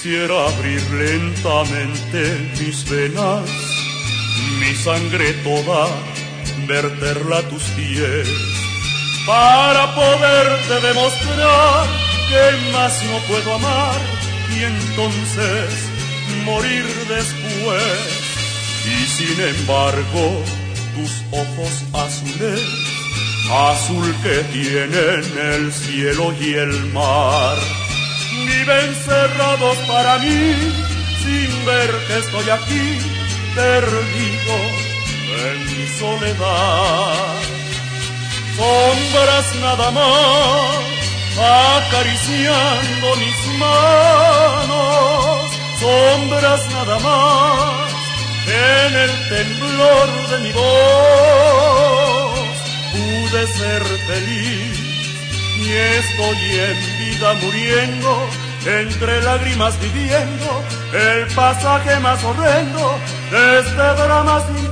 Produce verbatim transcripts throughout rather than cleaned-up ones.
Quisiera abrir lentamente mis venas, mi sangre toda, verterla a tus pies, para poderte demostrar que más no puedo amar y entonces morir después. Y sin embargo, tus ojos azules, azul que tienen el cielo y el mar, viven cerrados para mí, sin ver que estoy aquí, perdido en mi soledad. Sombras nada más, acariciando mis manos, sombras nada más, en el temblor de mi voz, pude ser feliz y estoy en vida muriendo, entre lágrimas viviendo el pasaje más horrendo de este drama sin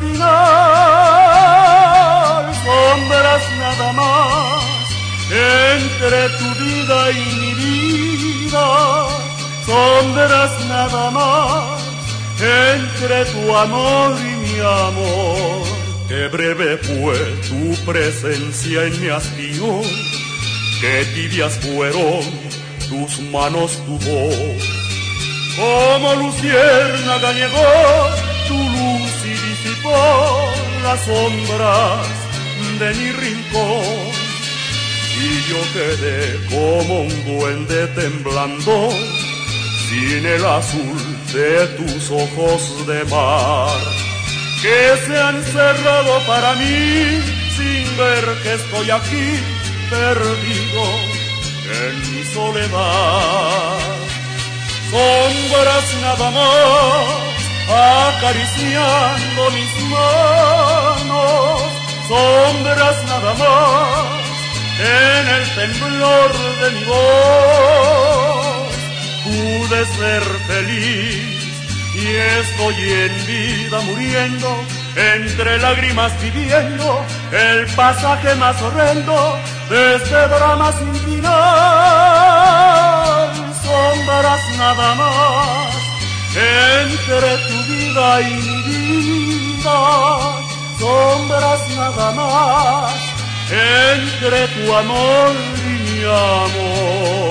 final. Sombras nada más, entre tu vida y mi vida, sombras nada más, entre tu amor y mi amor. Qué breve fue tu presencia en mi hastío, qué tibias fueron tus manos, tu voz. Como luciérnaga llegó tu luz y disipó las sombras de mi rincón. Y yo quedé como un duende temblando, sin el azul de tus ojos de mar, que se han cerrado para mí, sin ver que estoy aquí, perdido en mi soledad. Sombras nada más, acariciando mis manos, sombras nada más, en el temblor de mi voz, pude ser feliz y estoy en vida muriendo, entre lágrimas viviendo el pasaje más horrendo de este drama sin final. Sombras nada más, entre tu vida y mi vida, sombras nada más, entre tu amor y mi amor.